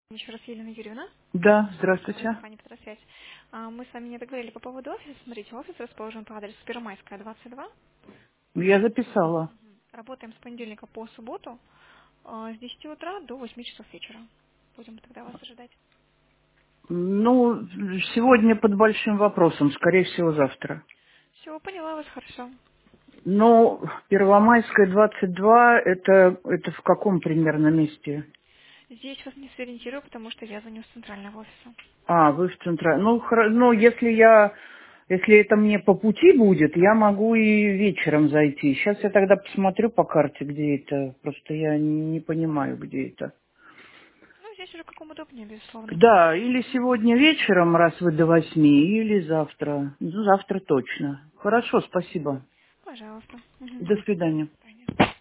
Еще раз, Елена Юрьевна. Да, Снова здравствуйте. компания «Петросвязь». Мы с вами не договорили по поводу офиса. Смотрите, офис расположен по адресу Первомайская, 22. Я записала. Работаем с понедельника по субботу с 10 утра до 8 часов вечера. Будем тогда вас ожидать. Ну, сегодня под большим вопросом, скорее всего, завтра. Все, поняла вас хорошо. Но Первомайская, 22, это в каком примерно месте? Здесь вас не сориентирую, потому что я звоню с центрального офиса. А, вы в центре. Ну, ну, если это мне по пути будет, я могу и вечером зайти. Сейчас я тогда посмотрю по карте, где это. Просто я не понимаю, где это. Ну, здесь уже как вам удобнее, безусловно. Да, или сегодня вечером, раз вы до 8, или завтра. Ну, завтра точно. Хорошо, спасибо. Пожалуйста. Мгм. До свидания. До свидания.